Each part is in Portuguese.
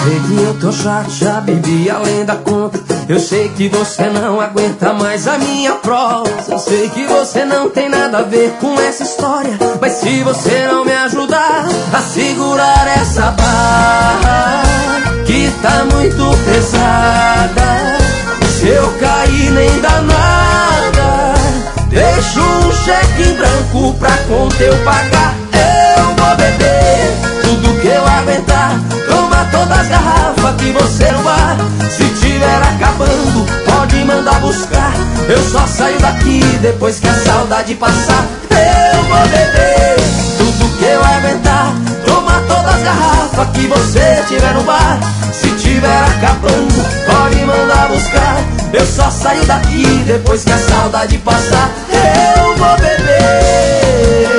sei que eu tô chato, já bebi além da conta. Eu sei que você não aguenta mais a minha prosa. Eu sei que você não tem nada a ver com essa história, mas se você não me ajudar a segurar essa barra que tá muito pesada, se eu cair nem dá nada, deixo um cheque em branco pra conta eu pagar. Eu vou beber tudo que eu aguentar, toma todas as garrafas que você não vai. Se tiver acabando, pode mandar buscar. Eu só saio daqui depois que a saudade passar. Eu vou beber tudo que eu aguentar, toma todas as garrafas que você tiver no bar. Se tiver acabando, pode mandar buscar. Eu só saio daqui depois que a saudade passar. Eu vou beber.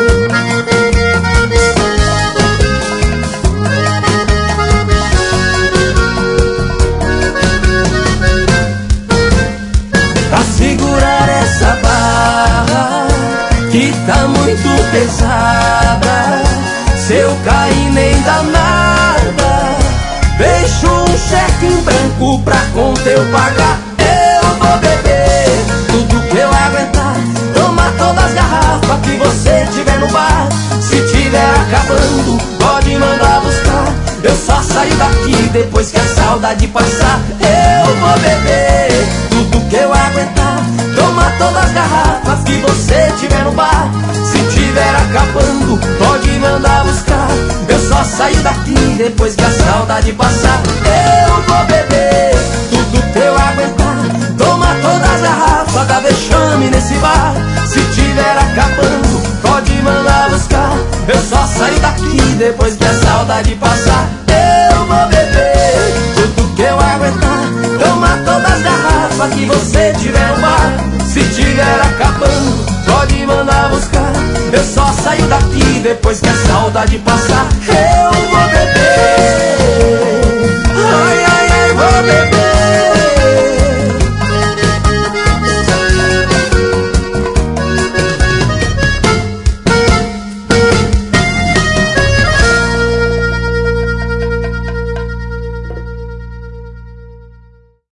Pra segurar essa barra que tá muito pesada, se eu cair nem dá nada, deixo um cheque em branco pra conta eu pagar. Eu vou beber tudo que eu aguentar, toma todas as garrafas que você tiver no bar. Se tiver acabando, pode mandar buscar. Eu só saio daqui depois que a saudade passar. Eu vou beber tudo que eu aguentar, toma todas as garrafas que você tiver no bar. Se tiver acabando, pode mandar buscar. Eu só saio daqui depois que a saudade passar. Eu vou beber tudo que eu aguentar, toma todas as garrafas, dá vexame nesse bar. Se tiver acabando, pode mandar buscar. Eu só saio daqui depois que a saudade passar. Eu vou beber tudo que eu aguentar, toma todas as garrafas que você tiver no bar. Se tiver acabando, pode mandar buscar. Eu só saio daqui depois que a saudade passar. Eu vou beber.